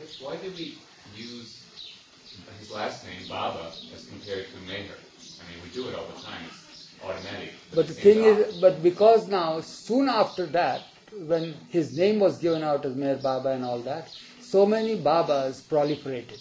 Why do we use his last name, Baba, as compared to Meher? I mean, we do it all the time. It's automatic. But the thing is, but because now, soon after that, when his name was given out as Meher Baba and all that, so many Babas proliferated.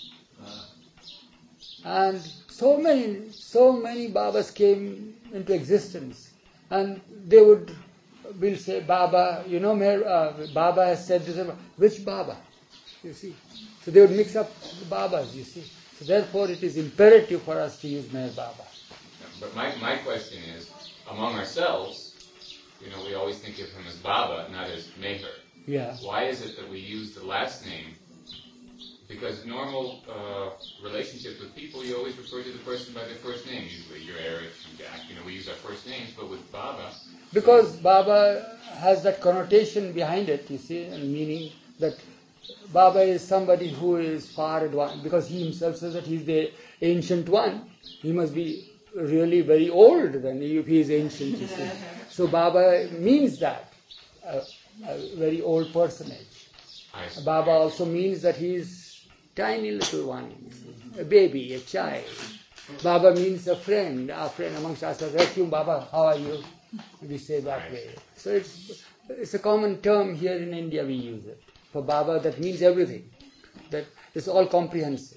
And so many Babas came into existence. And they will say, Baba, Baba has said this. Which Baba? You see. So they would mix up the Babas, you see. So therefore it is imperative for us to use Meher Baba. But my question is, among ourselves, we always think of him as Baba, not as Meher. Yeah. Why is it that we use the last name? Because normal relationships with people, you always refer to the person by their first name. Usually, you're Eric, I'm Jack. We use our first names, but with Baba... Because Baba has that connotation behind it, you see, and meaning that Baba is somebody who is far advanced, because he himself says that he's the ancient one. He must be really very old then, if he is ancient, you see. So Baba means that, a very old personage. Baba also means that he is tiny little one, a baby, a child. Baba means a friend amongst us. Baba, how are you? We say that way. So it's a common term here in India, we use it. For Baba, that means everything. That it's all comprehensive.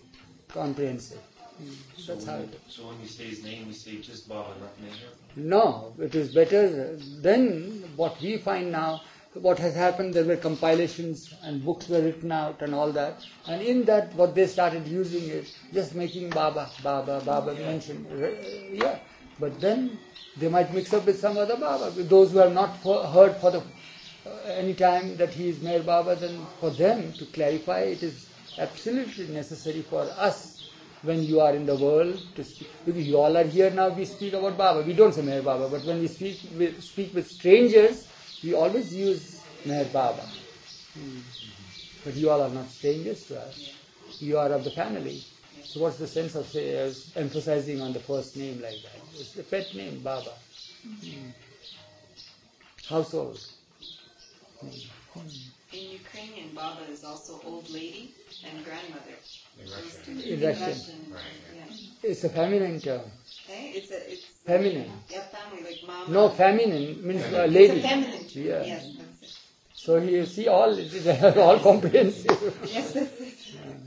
That's how it is. So when we say his name, we say just Baba, not Meher? No, it is better than what we find now. What has happened, there were compilations and books were written out and all that. And in that, what they started using is just making Baba mentioned. Yeah. But then they might mix up with some other Baba. With those who have not heard for the any time that he is Meher Baba, then for them to clarify, it is absolutely necessary for us when you are in the world to speak. Because you all are here now, we speak about Baba. We don't say Meher Baba, but when we speak with strangers, we always use Meher Baba. But you all are not strangers to us. You are of the family. So what's the sense of emphasizing on the first name like that? It's the pet name, Baba. Household. In Ukrainian, Baba is also old lady and grandmother. In Russian. Right. Yeah. It's a feminine term. Okay? It's feminine. Yeah, family, like mama. No, feminine means lady. It's a feminine. Yeah. Yes, that's it. So you see, all comprehensive. Yes, that's it.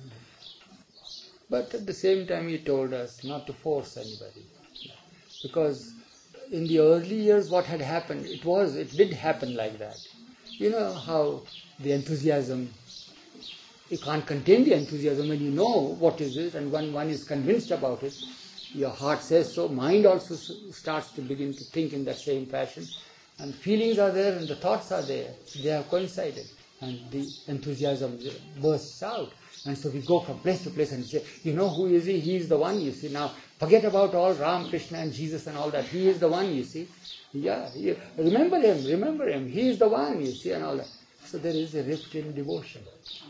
But at the same time, he told us not to force anybody, because in the early years, what had happened, it did happen like that. You know how the enthusiasm, you can't contain the enthusiasm when you know what is it, and when one is convinced about it, your heart says so, mind also starts to begin to think in that same fashion, and feelings are there and the thoughts are there, they have coincided, and the enthusiasm bursts out. And so we go from place to place and say, who is he? He is the one, you see. Now, forget about all Ram, Krishna and Jesus and all that. He is the one, you see. Yeah, remember him. He is the one, you see, and all that. So there is a rift in devotion,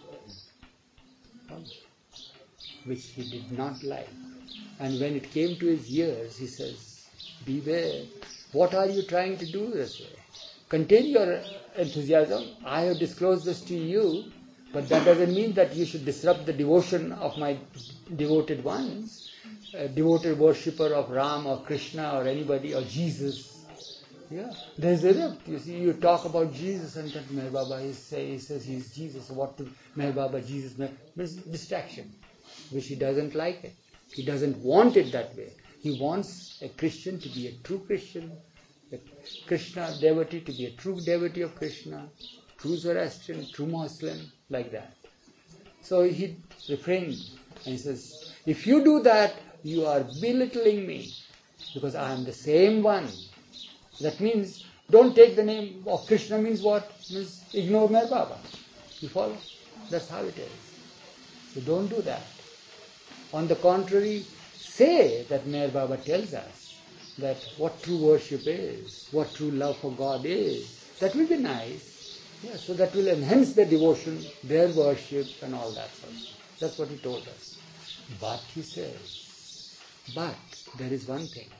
which he did not like. And when it came to his ears, he says, beware. What are you trying to do this way? Contain your enthusiasm. I have disclosed this to you. But that doesn't mean that you should disrupt the devotion of my devoted ones, a devoted worshipper of Ram or Krishna or anybody or Jesus. Yeah, there's a rift. You see, you talk about Jesus and that Meher Baba he says he's Jesus. What to Meher Baba, Jesus, distraction, which he doesn't like it. He doesn't want it that way. He wants a Christian to be a true Christian, a Krishna devotee to be a true devotee of Krishna, true Zoroastrian, true Muslim, like that. So he refrained and he says, if you do that, you are belittling me, because I am the same one. That means, don't take the name of Krishna means what? Means ignore Meher Baba. You follow? That's how it is. So don't do that. On the contrary, say that Meher Baba tells us that what true worship is, what true love for God is. That will be nice. Yeah, so that will enhance their devotion, their worship and all that sort of stuff. That's what he told us. But he says, but there is one thing.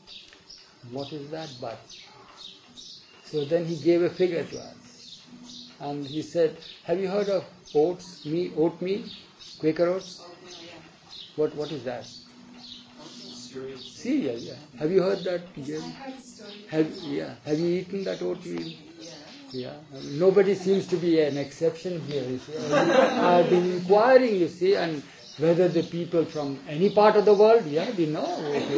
What is that but? So then he gave a figure to us. And he said, have you heard of oatmeal, Quaker oats? Oatmeal, yeah. What is that? Cereal. Cereal, yeah. Have you heard that? Yes, I heard the story. Have you eaten that oatmeal? Yeah. Yeah. Nobody seems to be an exception here. You see. I've been inquiring, you see, and whether the people from any part of the world, yeah, we know.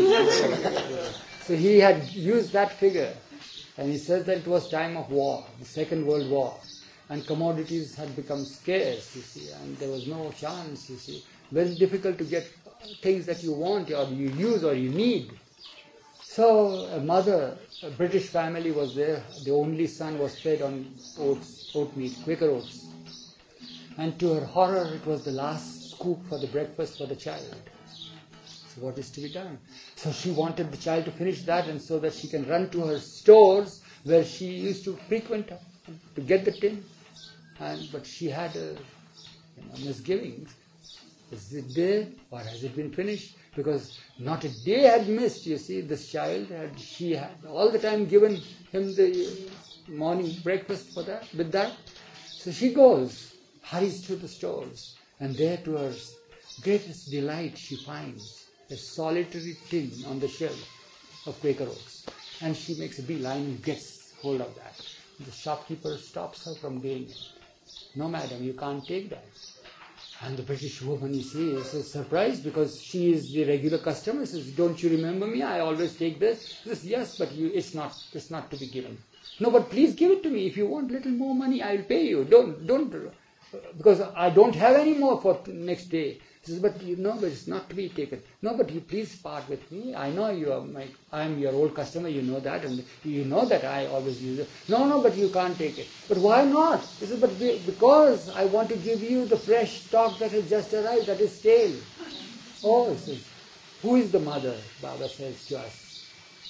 So he had used that figure, and he says that it was time of war, the Second World War, and commodities had become scarce, you see, and there was no chance, you see. Very difficult to get things that you want or you use or you need. So a British family was there. The only son was fed on oatmeal, Quaker oats. And to her horror, it was the last scoop for the breakfast for the child. So what is to be done? So she wanted the child to finish that, and so that she can run to her stores where she used to frequent to get the tin. But she had misgivings. Is it there or has it been finished? Because not a day had missed, you see, this child. She had all the time given him the morning breakfast with that. So she goes, hurries to the stores, and there to her greatest delight she finds a solitary tin on the shelf of Quaker oats. And she makes a beeline and gets hold of that. The shopkeeper stops her from doing it. No, madam, you can't take that. And the British woman, you see, is surprised because she is the regular customer. Says, don't you remember me? I always take this. She says, yes, but it's not to be given. No, but please give it to me. If you want little more money, I'll pay you. Don't, because I don't have any more for next day. She says, but it's not to be taken. No, but you please part with me. I know I'm your old customer, you know that, and you know that I always use it. No, but you can't take it. But why not? She says, but because I want to give you the fresh stock that has just arrived, that is stale. Oh, he says, who is the mother, Baba says to us,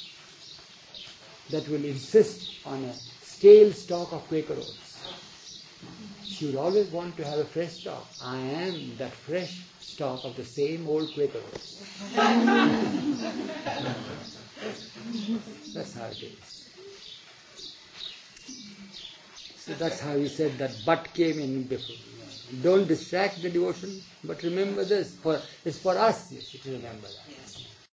that will insist on a stale stock of Quaker oats? She would always want to have a fresh stock. I am that fresh stock of the same old Quaker oats. That's how it is. So that's how he said that but came in before. Don't distract the devotion, but remember this. It's for us to remember that. Yes.